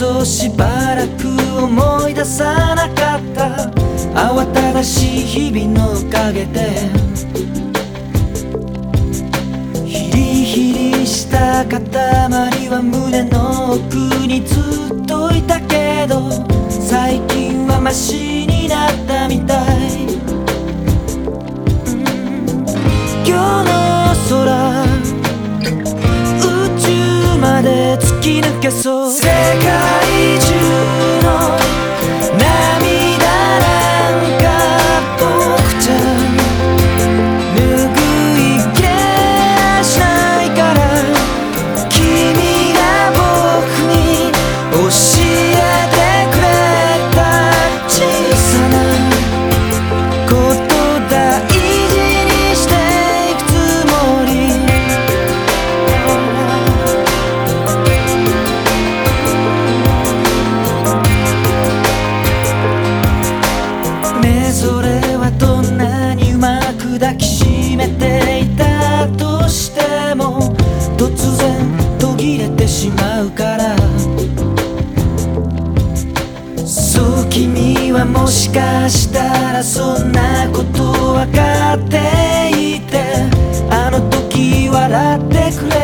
そうしばらく思い出さなかった慌ただしい日々のおかげでヒリヒリした塊は胸の奥にずっといたけど最近はマシになったみたい、今日の空宇宙まで突き抜けそう、世界中の涙なんか僕じゃ拭いきれしないから、君が僕に教えてくれた小さなこと大事にしていくつもり、それはどんなにうまく抱きしめていたとしても突然途切れてしまうから、そう君はもしかしたらそんなこと分かっていてあの時笑ってくれ